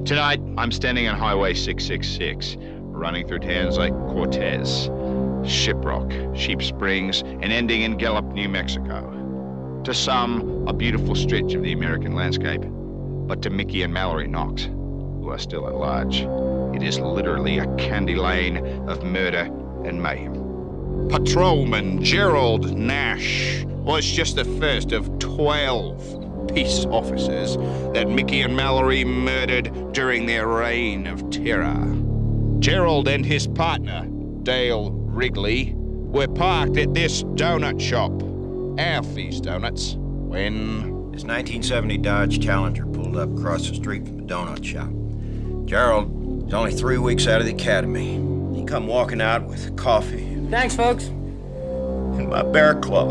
Tonight, I'm standing on Highway 666, running through towns like Cortez, Shiprock, Sheep Springs, and ending in Gallup, New Mexico. To some, a beautiful stretch of the American landscape, but to Mickey and Mallory Knox, who are still at large, it is literally a candy lane of murder and mayhem. Patrolman Gerald Nash was just the first of 12 peace officers that Mickey and Mallory murdered during their reign of terror. Gerald and his partner, Dale Wrigley, were parked at this donut shop, Alfie's Donuts, when... This 1970 Dodge Challenger pulled up across the street from the donut shop. Gerald was only 3 weeks out of the academy. He come walking out with coffee. Thanks, folks. And my bear claw.